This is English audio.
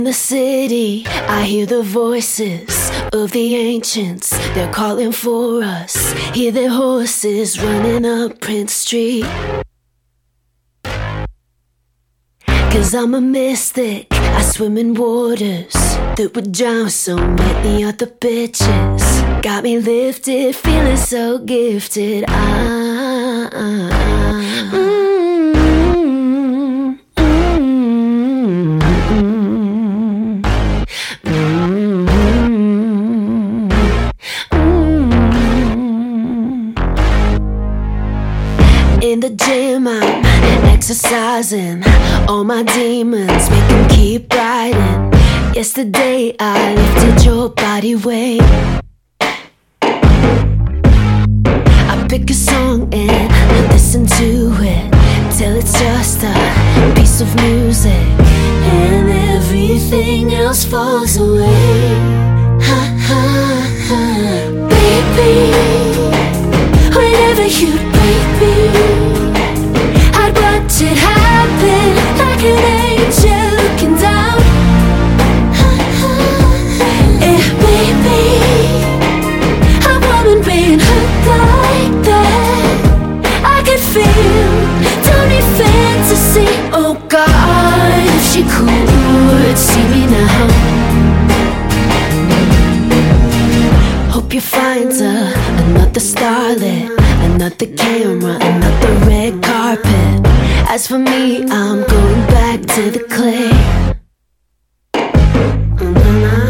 In the city, I hear the voices of the ancients. They're calling for us. Hear their horses running up Prince Street. 'Cause I'm a mystic, I swim in waters that would drown so many other bitches. Got me lifted, feeling so gifted. In the gym, I'm exercising all my demons, make them keep riding. Yesterday, I lifted your body weight. I pick a song and listen to it till it's just a piece of music, and everything else falls away. Ha ha ha. Baby, whenever you'd break me, I'd watch it happen like an angel looking down. Yeah, baby, a woman being hurt like that, I could feel, don't need fantasy. Oh God, if she could see me now. Hope you find her another starlet, another camera, another red carpet. As for me, I'm going back to the clay.